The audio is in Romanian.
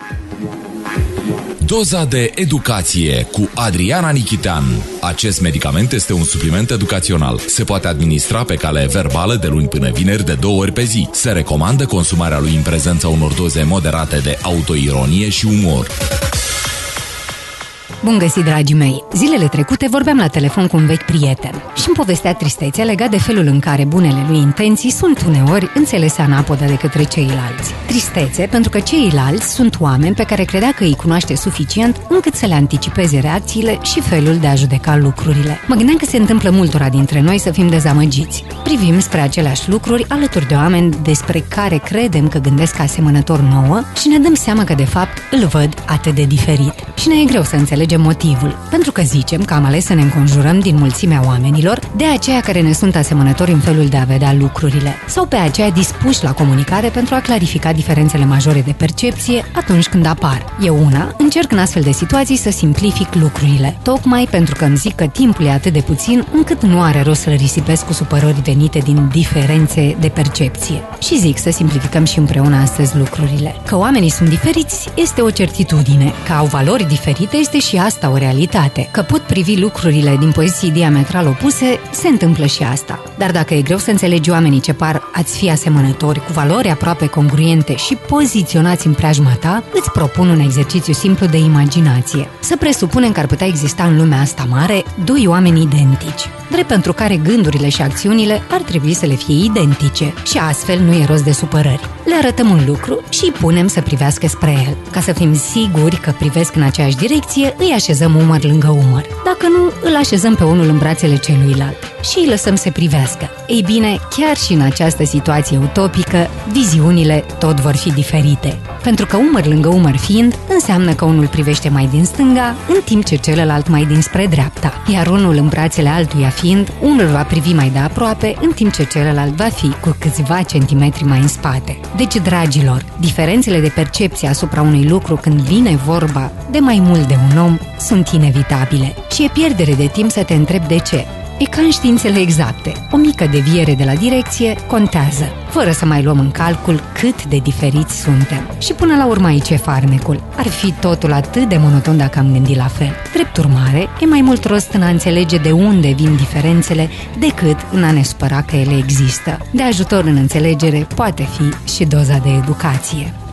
Doza de educație cu Adriana Nichitean. Acest medicament este un supliment educațional. Se poate administra pe cale verbală de luni până vineri de 2 ori pe zi. Se recomandă consumarea lui în prezența unor doze moderate de autoironie și umor. Bun găsit, dragii mei! Zilele trecute vorbeam la telefon cu un vechi prieten și îmi povestea tristețea legat de felul în care bunele lui intenții sunt uneori înțelese anapodă de către ceilalți. Tristețe pentru că ceilalți sunt oameni pe care credea că îi cunoaște suficient încât să le anticipeze reacțiile și felul de a judeca lucrurile. Mă gândeam că se întâmplă multora dintre noi să fim dezamăgiți. Privim spre aceleași lucruri alături de oameni despre care credem că gândesc asemănător nouă și ne dăm seama că de fapt îl văd atât de diferit. Și ne e greu să înțelegem motivul, pentru că zicem că am ales să ne înconjurăm din mulțimea oamenilor de aceia care ne sunt asemănători în felul de a vedea lucrurile, sau pe aceia dispuși la comunicare pentru a clarifica diferențele majore de percepție atunci când apar. Eu încerc în astfel de situații să simplific lucrurile, tocmai pentru că îmi zic că timpul e atât de puțin încât nu are rost să-l risipesc cu supărări venite din diferențe de percepție. Și zic să simplificăm și împreună astăzi lucrurile. Că oamenii sunt diferiți este o certitudine, că au valori diferite este și asta o realitate. Că pot privi lucrurile din poziții diametral opuse, se întâmplă și asta. Dar dacă e greu să înțelegi oamenii ce par a-ți fi asemănători, cu valori aproape congruente și poziționați în preajma ta, îți propun un exercițiu simplu de imaginație. Să presupunem că ar putea exista în lumea asta mare 2 oameni identici, drept pentru care gândurile și acțiunile ar trebui să le fie identice și astfel nu e rost de supărări. Le arătăm un lucru și îi punem să privească spre el. Ca să fim siguri că privesc în aceeași direcție, îi așezăm umăr lângă umăr. Dacă nu, îl așezăm pe unul în brațele celuilalt și îi lăsăm să privească. Ei bine, chiar și în această situație utopică, viziunile tot vor fi diferite. Pentru că umăr lângă umăr fiind, înseamnă că unul privește mai din stânga, în timp ce celălalt mai dinspre dreapta. Iar unul în brațele altuia fiind, unul va privi mai de aproape, în timp ce celălalt va fi cu câțiva centimetri mai în spate. Deci, dragilor, diferențele de percepție asupra unui lucru când vine vorba de mai mult de un om sunt inevitabile. Și e pierdere de timp să te întrebi de ce. E ca în științele exacte. O mică deviere de la direcție contează, fără să mai luăm în calcul cât de diferiți suntem. Și până la urmă aici e farmecul. Ar fi totul atât de monoton dacă am gândit la fel. Drept urmare, e mai mult rost în a înțelege de unde vin diferențele decât în a ne supăra că ele există. De ajutor în înțelegere poate fi și doza de educație.